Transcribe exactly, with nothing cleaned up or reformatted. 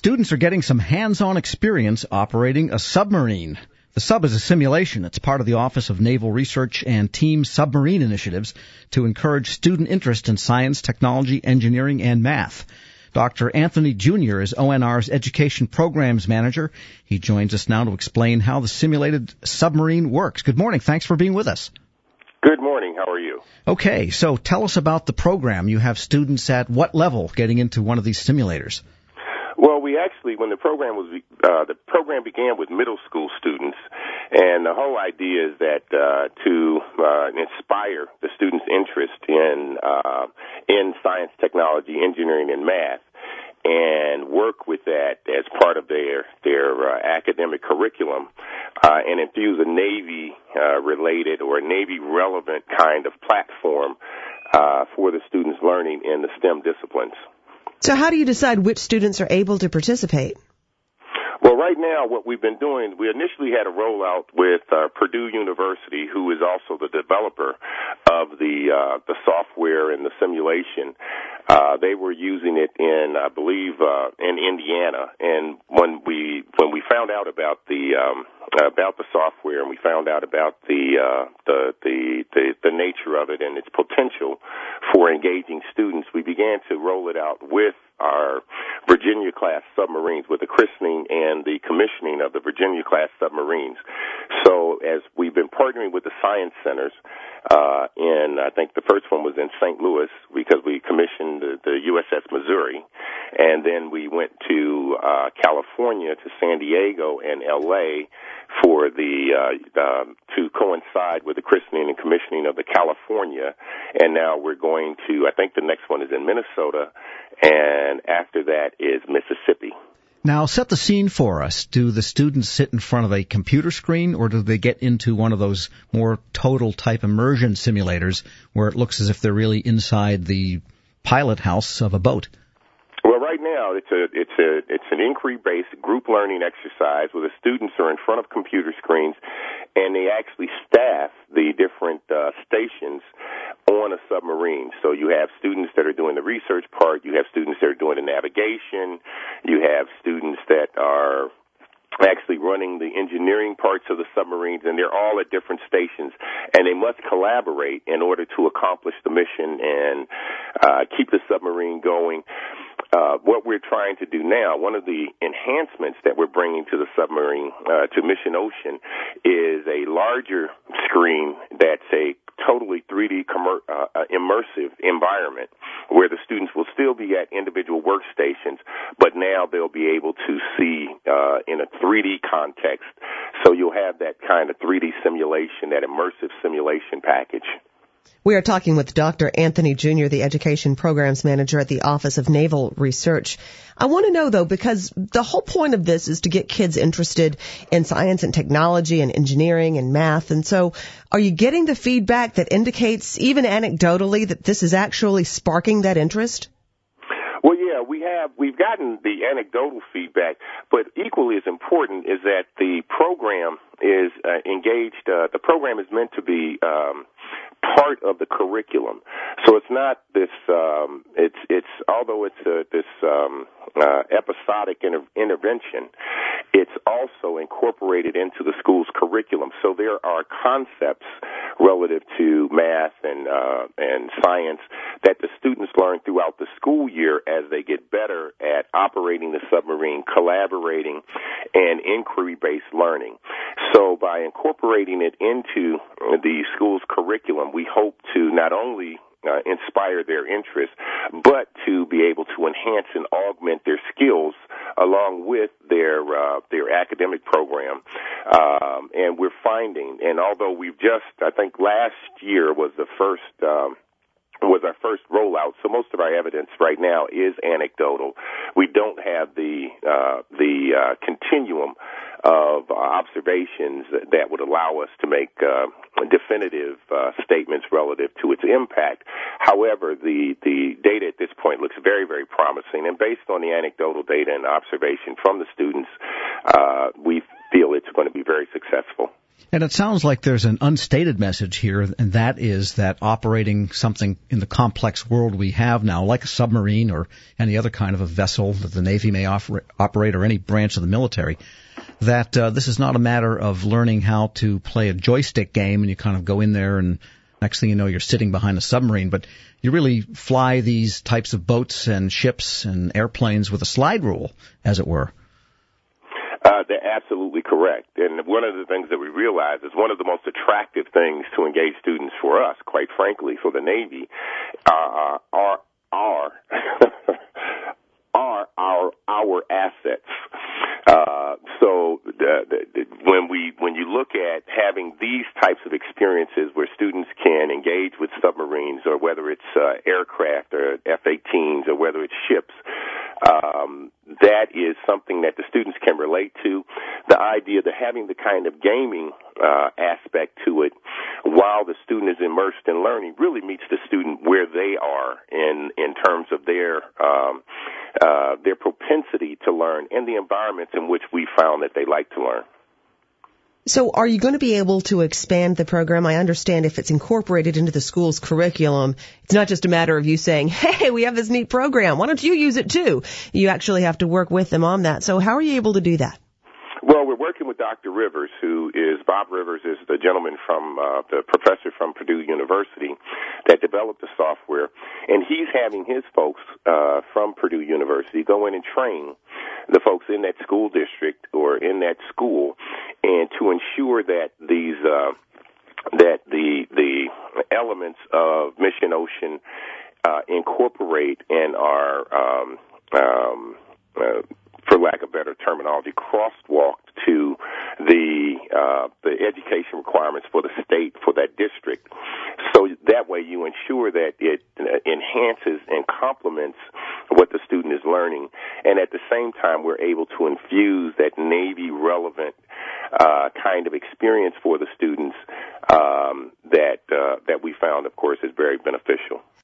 students are getting some hands-on experience operating a submarine. The sub is a simulation. It's part of the Office of Naval Research and Team Submarine Initiatives to encourage student interest in science, technology, engineering, and math. Doctor Anthony Junior is O N R's Education Programs Manager. He joins us now to explain how the simulated submarine works. Good morning. Thanks for being with us. Good morning. How are you? Okay, so tell us about the program. You have students at what level getting into one of these simulators? Well, we actually, when the program was, uh, the program began with middle school students, and the whole idea is that uh, to uh, inspire the students' interest in uh, in science, technology, engineering, and math, and work with that as part of their their uh, academic curriculum, uh, and infuse a Navy-related uh, or a Navy-relevant kind of platform uh, for the students' learning in the STEM disciplines. So how do you decide which students are able to participate? Well, right now, what we've been doing, we initially had a rollout with uh, Purdue University, who is also the developer of the uh, the software and the simulation. Uh, they were using it in, I believe, uh, in Indiana. And when we when we found out about the um, about the software and we found out about the uh, the, the the the nature of it and its potential for engaging students, we began to roll it out with our Virginia-class submarines, with the christening and the commissioning of the Virginia-class submarines. So as we've been partnering with the science centers, uh, and I think the first one was in Saint Louis because we commissioned the, the U S S Missouri, and then we went to uh, California, to San Diego and L A for the uh, um, to coincide with the christening and commissioning of the California, and now we're going to, I think the next one is in Minnesota, and after that is Mississippi. Now, set the scene for us. Do the students sit in front of a computer screen, or do they get into one of those more total-type immersion simulators where it looks as if they're really inside the pilot house of a boat? Well, right now it's a it's a it's an inquiry-based group learning exercise where the students are in front of computer screens, and they actually staff the different uh, stations on a submarine. So you have students that are doing the research part, you have students that are doing the navigation, you have students that are actually running the engineering parts of the submarines, and they're all at different stations, and they must collaborate in order to accomplish the mission and uh, keep the submarine going. Uh, what we're trying to do now, one of the enhancements that we're bringing to the submarine, uh, to Mission Ocean, is a larger screen that's a totally three D commer- uh, immersive environment where the students will still be at individual workstations, but now they'll be able to see uh, in a three D context. So you'll have that kind of three D simulation, that immersive simulation package. We are talking with Doctor Anthony Junior, the Education Programs Manager at the Office of Naval Research. I want to know, though, because the whole point of this is to get kids interested in science and technology and engineering and math. And so are you getting the feedback that indicates, even anecdotally, that this is actually sparking that interest? Well, yeah, we have, we've gotten the anecdotal feedback, but equally as important is that the program is uh, engaged, uh, the program is meant to be um, part of the curriculum. So it's not this, um, it's, it's, although it's a, this um, uh, episodic inter- intervention, it's also incorporated into the school's curriculum. So there are concepts relative to math and uh, and science that the students learn throughout the school year as they get better at operating the submarine, collaborating, and inquiry-based learning. So by incorporating it into the school's curriculum, we hope to not only Uh, inspire their interest, but to be able to enhance and augment their skills along with their uh, their academic program. Um, and we're finding, and although we've just, I think last year was the first um, was our first rollout, so most of our evidence right now is anecdotal. We don't have the uh, the uh, continuum of uh, observations that would allow us to make uh, definitive uh, statements relative to its impact. However, the, the data at this point looks very, very promising, and based on the anecdotal data and observation from the students, uh, we feel it's going to be very successful. And it sounds like there's an unstated message here, and that is that operating something in the complex world we have now, like a submarine or any other kind of a vessel that the Navy may offer, operate, or any branch of the military, that uh, this is not a matter of learning how to play a joystick game and you kind of go in there and next thing you know you're sitting behind a submarine, but you really fly these types of boats and ships and airplanes with a slide rule, as it were. Uh, they're absolutely correct. And one of the things that we realize is one of the most attractive things to engage students for us, quite frankly, for the Navy, uh, are, are, are our, our assets. Uh, so the, the, the, when we, when you look at having these types of experiences where students can engage with submarines, or whether it's uh, aircraft or F eighteens or whether it's ships, um, that is something that the students can relate to. The idea that having the kind of gaming uh, aspect to it while the student is immersed in learning really meets the student where they are in in terms of their um, uh, their propensity to learn and the environments in which we found that they like to learn. So are you going to be able to expand the program? I understand if it's incorporated into the school's curriculum, it's not just a matter of you saying, hey, we have this neat program, why don't you use it too? You actually have to work with them on that. So how are you able to do that? Well, we're working with Doctor Rivers, who is, Bob Rivers is the gentleman from, uh, the professor from Purdue University that developed the software, and he's having his folks, uh, from Purdue University go in and train the folks in that school district or in that school, and to ensure that these, uh, that the, the elements of Mission Ocean, uh, incorporate and are, um, um, uh, for lack of better terminology, crosswalked to the uh, the education requirements for the state, for that district. So that way you ensure that it uh, enhances and complements what the student is learning. And at the same time, we're able to infuse that Navy-relevant uh, kind of experience for the students um, that uh, that we found, of course, is very beneficial.